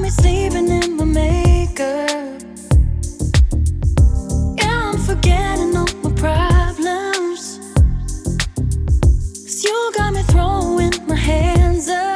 me sleeping in my makeup. Yeah, I'm forgetting all my problems. 'Cause you got me throwing my hands up.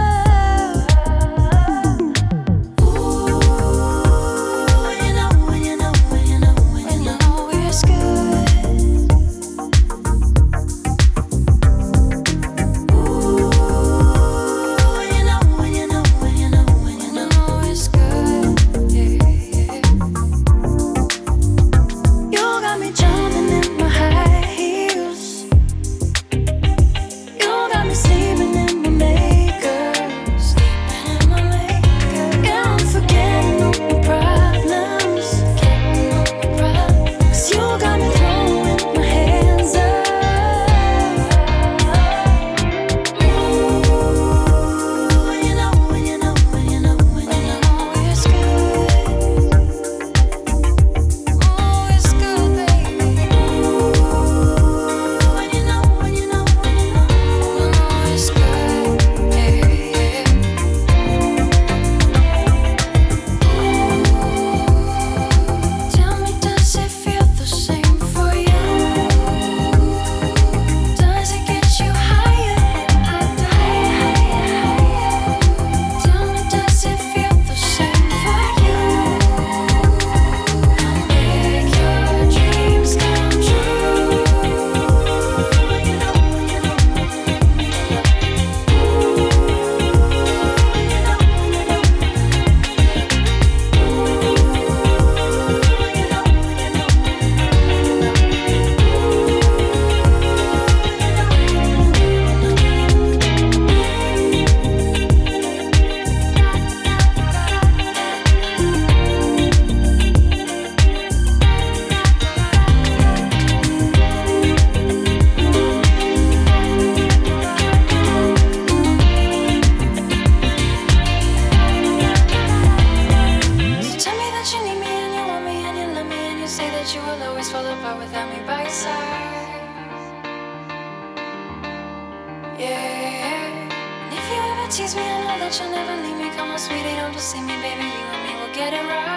You will always fall apart without me by your side. Yeah. And if you ever tease me, I know that you'll never leave me. Come on, sweetie, don't deceive me, baby. You and me will get it right.